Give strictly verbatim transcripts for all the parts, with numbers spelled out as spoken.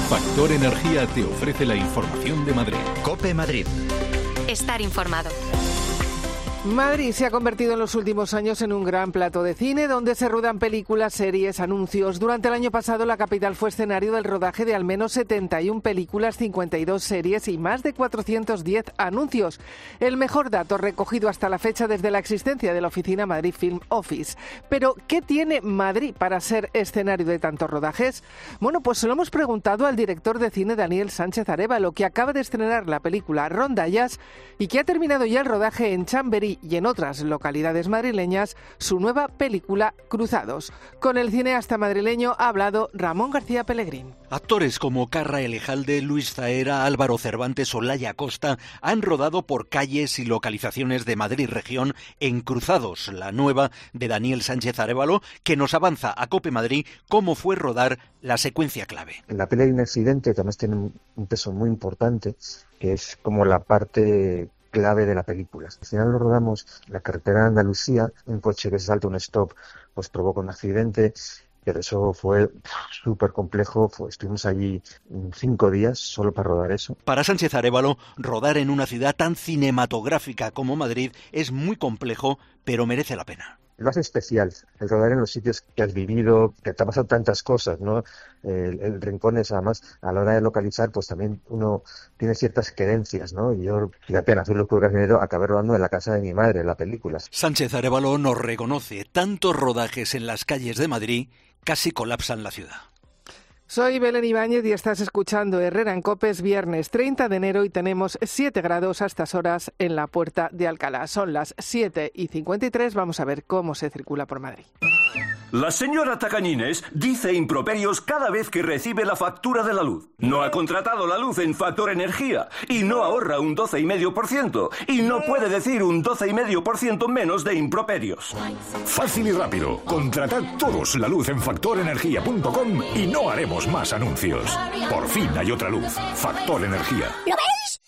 Factor Energía te ofrece la información de Madrid. COPE Madrid. Estar informado. Madrid se ha convertido en los últimos años en un gran plató de cine donde se ruedan películas, series, anuncios. Durante el año pasado la capital fue escenario del rodaje de al menos setenta y una películas, cincuenta y dos series y más de cuatrocientos diez anuncios. El mejor dato recogido hasta la fecha desde la existencia de la oficina Madrid Film Office. Pero, ¿qué tiene Madrid para ser escenario de tantos rodajes? Bueno, pues se lo hemos preguntado al director de cine Daniel Sánchez Arévalo, que acaba de estrenar la película Rondallas y que ha terminado ya el rodaje en Chamberí y en otras localidades madrileñas su nueva película Cruzados. Con el cineasta madrileño ha hablado Ramón García Pellegrín. Actores como Carra Elejalde, Luis Zaera, Álvaro Cervantes o Laia Costa han rodado por calles y localizaciones de Madrid región en Cruzados, la nueva de Daniel Sánchez Arévalo, que nos avanza a COPE Madrid cómo fue rodar la secuencia clave. En la peli hay un accidente que además tiene un peso muy importante, que es como la parte clave de la película. Al final lo rodamos en la carretera de Andalucía, un coche que se salta un stop pues provoca un accidente, pero eso fue súper complejo. Fue, estuvimos allí cinco días solo para rodar eso. Para Sánchez Arévalo, rodar en una ciudad tan cinematográfica como Madrid es muy complejo, pero merece la pena. Lo hace especial, el rodar en los sitios que has vivido, que te ha pasado tantas cosas, ¿no? El, el rincones, además, a la hora de localizar, pues también uno tiene ciertas creencias, ¿no? Y yo, fíjate, en Azul Oscuro Casi acabé rodando en la casa de mi madre, en la película. Sánchez Arévalo nos reconoce, tantos rodajes en las calles de Madrid casi colapsan la ciudad. Soy Belén Ibáñez y estás escuchando Herrera en COPE. Es viernes treinta de enero y tenemos siete grados a estas horas en la Puerta de Alcalá. Son las siete y cincuenta y tres. Vamos a ver cómo se circula por Madrid. La señora Tacañines dice improperios cada vez que recibe la factura de la luz. No ha contratado la luz en Factor Energía y no ahorra un doce coma cinco por ciento y no puede decir un doce coma cinco por ciento menos de improperios. Fácil y rápido. Contratad todos la luz en factor energía punto com y no haremos más anuncios. Por fin hay otra luz. Factor Energía. ¿Lo veis?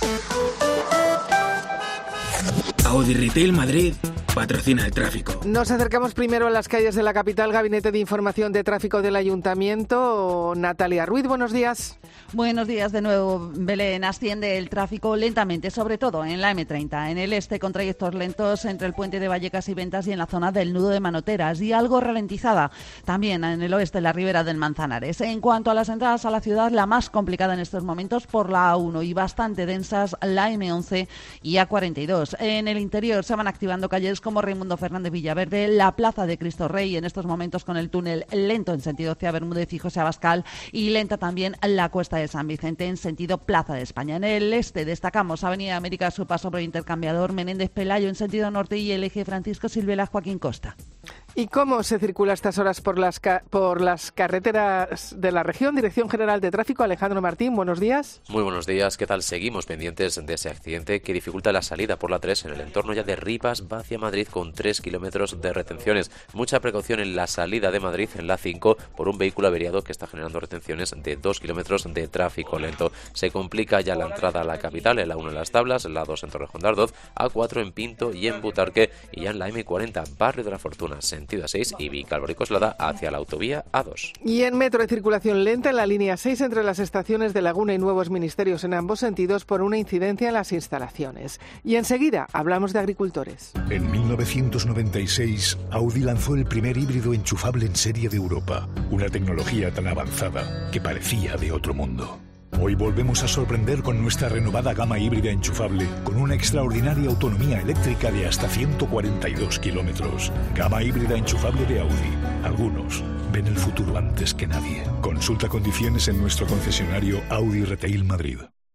Audi Retail Madrid patrocina el tráfico. Nos acercamos primero a las calles de la capital. Gabinete de Información de Tráfico del Ayuntamiento. Natalia Ruiz, buenos días. Buenos días de nuevo, Belén. Asciende el tráfico lentamente, sobre todo en la eme treinta, en el este con trayectos lentos entre el puente de Vallecas y Ventas y en la zona del nudo de Manoteras, y algo ralentizada también en el oeste, en la ribera del Manzanares. En cuanto a las entradas a la ciudad, la más complicada en estos momentos por la A uno y bastante densas la eme once y A cuarenta y dos. En el interior se van activando calles como Raimundo Fernández Villaverde, la Plaza de Cristo Rey, en estos momentos con el túnel lento en sentido Cía Bermúdez y José Abascal, y lenta también la Cuesta de San Vicente en sentido Plaza de España. En el este destacamos Avenida América a su paso por el Intercambiador, Menéndez Pelayo en sentido norte y el eje Francisco Silvela Joaquín Costa. ¿Y cómo se circula a estas horas por las, ca- por las carreteras de la región? Dirección General de Tráfico, Alejandro Martín, buenos días. Muy buenos días, ¿qué tal? Seguimos pendientes de ese accidente que dificulta la salida por la tres en el entorno ya de Rivas, va hacia Madrid con tres kilómetros de retenciones. Mucha precaución en la salida de Madrid en la cinco por un vehículo averiado que está generando retenciones de dos kilómetros de tráfico lento. Se complica ya la entrada a la capital, en la uno en Las Tablas, en la dos en Torrejón de Ardoz, A cuatro en Pinto y en Butarque, y ya en la eme cuarenta, Barrio de la Fortuna, sentido A seis y Vicálvaro y Coslada hacia la autovía A dos. Y en metro de circulación lenta en la línea seis entre las estaciones de Laguna y Nuevos Ministerios en ambos sentidos por una incidencia en las instalaciones. Y enseguida hablamos de agricultores. En mil novecientos noventa y seis, Audi lanzó el primer híbrido enchufable en serie de Europa. Una tecnología tan avanzada que parecía de otro mundo. Hoy volvemos a sorprender con nuestra renovada gama híbrida enchufable con una extraordinaria autonomía eléctrica de hasta ciento cuarenta y dos kilómetros. Gama híbrida enchufable de Audi. Algunos ven el futuro antes que nadie. Consulta condiciones en nuestro concesionario Audi Retail Madrid.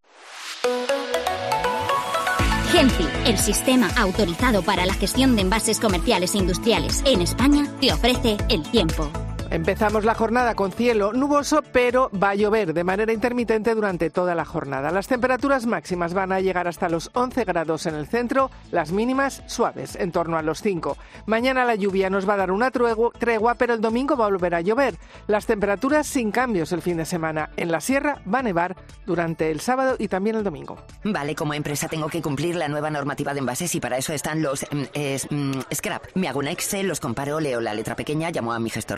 Genci, el sistema autorizado para la gestión de envases comerciales e industriales en España, te ofrece el tiempo. Empezamos la jornada con cielo nuboso, pero va a llover de manera intermitente durante toda la jornada. Las temperaturas máximas van a llegar hasta los once grados en el centro, las mínimas suaves, en torno a los cinco. Mañana la lluvia nos va a dar una tregua, pero el domingo va a volver a llover. Las temperaturas sin cambios el fin de semana. En la sierra va a nevar durante el sábado y también el domingo. Vale, como empresa tengo que cumplir la nueva normativa de envases y para eso están los eh, eh, scrap. Me hago un Excel, los comparo, leo la letra pequeña, llamo a mi gestor de residuos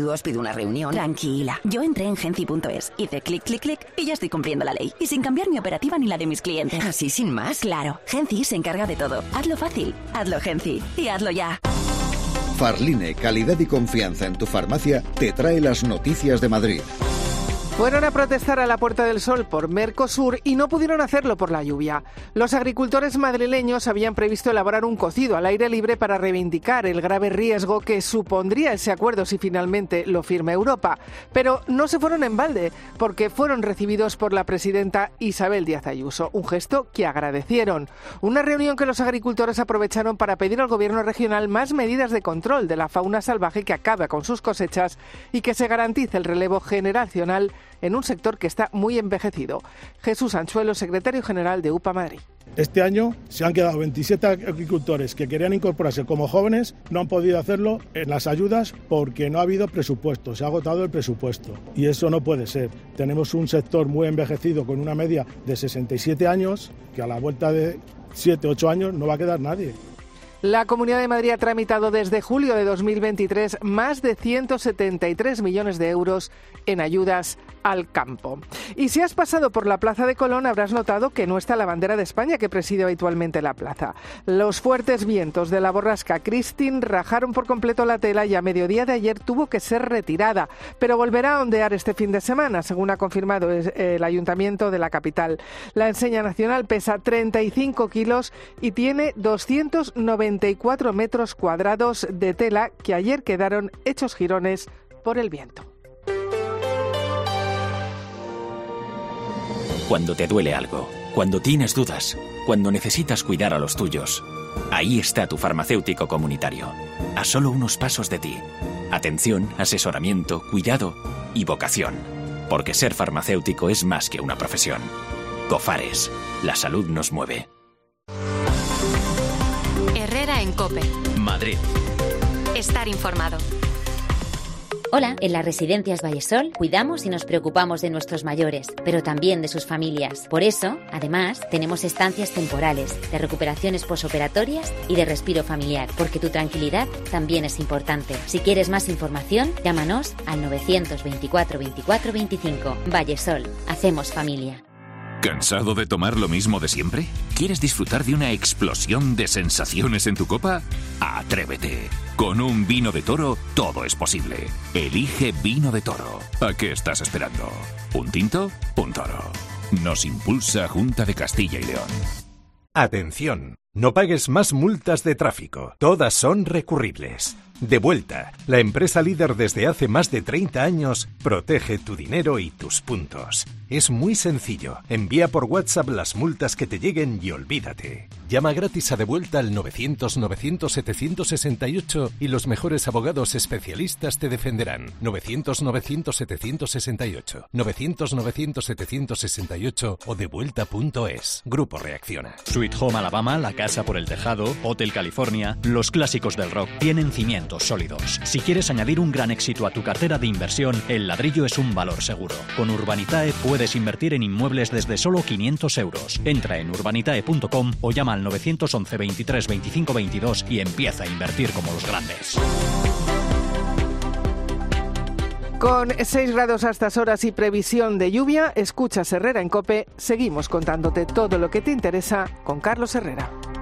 tú os pido una reunión. Tranquila, yo entré en Genci punto es, hice clic, clic, clic y ya estoy cumpliendo la ley. Y sin cambiar mi operativa ni la de mis clientes. ¿Así sin más? Claro, Genci se encarga de todo. Hazlo fácil, hazlo Genci y hazlo ya. Farline, calidad y confianza en tu farmacia, te trae las noticias de Madrid. Fueron a protestar a la Puerta del Sol por Mercosur y no pudieron hacerlo por la lluvia. Los agricultores madrileños habían previsto elaborar un cocido al aire libre para reivindicar el grave riesgo que supondría ese acuerdo si finalmente lo firma Europa. Pero no se fueron en balde, porque fueron recibidos por la presidenta Isabel Díaz Ayuso, un gesto que agradecieron. Una reunión que los agricultores aprovecharon para pedir al gobierno regional más medidas de control de la fauna salvaje que acaba con sus cosechas y que se garantice el relevo generacional en un sector que está muy envejecido. Jesús Anchuelo, secretario general de U P A Madrid. Este año se han quedado veintisiete agricultores que querían incorporarse como jóvenes, no han podido hacerlo en las ayudas porque no ha habido presupuesto, se ha agotado el presupuesto y eso no puede ser. Tenemos un sector muy envejecido con una media de sesenta y siete años que a la vuelta de siete, ocho años no va a quedar nadie. La Comunidad de Madrid ha tramitado desde julio de dos mil veintitrés más de ciento setenta y tres millones de euros en ayudas al campo. Y si has pasado por la Plaza de Colón habrás notado que no está la bandera de España que preside habitualmente la plaza. Los fuertes vientos de la borrasca Christine rajaron por completo la tela y a mediodía de ayer tuvo que ser retirada, pero volverá a ondear este fin de semana, según ha confirmado el Ayuntamiento de la capital. La enseña nacional pesa treinta y cinco kilos y tiene doscientos noventa y cuatro metros cuadrados de tela que ayer quedaron hechos jirones por el viento. Cuando te duele algo, cuando tienes dudas, cuando necesitas cuidar a los tuyos, ahí está tu farmacéutico comunitario, a solo unos pasos de ti. Atención, asesoramiento, cuidado y vocación. Porque ser farmacéutico es más que una profesión. Cofares, la salud nos mueve. Herrera en COPE. Madrid. Estar informado. Hola, en las residencias Vallesol cuidamos y nos preocupamos de nuestros mayores, pero también de sus familias. Por eso, además, tenemos estancias temporales, de recuperaciones posoperatorias y de respiro familiar, porque tu tranquilidad también es importante. Si quieres más información, llámanos al novecientos veinticuatro veinticuatro veinticinco. Vallesol, hacemos familia. ¿Cansado de tomar lo mismo de siempre? ¿Quieres disfrutar de una explosión de sensaciones en tu copa? ¡Atrévete! Con un vino de Toro, todo es posible. Elige Vino de Toro. ¿A qué estás esperando? ¿Un tinto? Un toro. Nos impulsa Junta de Castilla y León. Atención, no pagues más multas de tráfico. Todas son recurribles. Devuelta, la empresa líder desde hace más de treinta años, protege tu dinero y tus puntos. Es muy sencillo. Envía por WhatsApp las multas que te lleguen y olvídate. Llama gratis a Devuelta al novecientos novecientos setecientos sesenta y ocho y los mejores abogados especialistas te defenderán. novecientos novecientos setecientos sesenta y ocho, novecientos novecientos setecientos sesenta y ocho o devuelta punto es. Grupo Reacciona. Sweet Home Alabama, La Casa por el Tejado, Hotel California, los clásicos del rock tienen cimientos sólidos. Si quieres añadir un gran éxito a tu cartera de inversión, el ladrillo es un valor seguro. Con Urbanitae puedes invertir en inmuebles desde solo quinientos euros. Entra en urbanitae punto com o llama al novecientos once veintitrés veinticinco veintidós y empieza a invertir como los grandes. Con seis grados a estas horas y previsión de lluvia, escuchas Herrera en COPE. Seguimos contándote todo lo que te interesa con Carlos Herrera.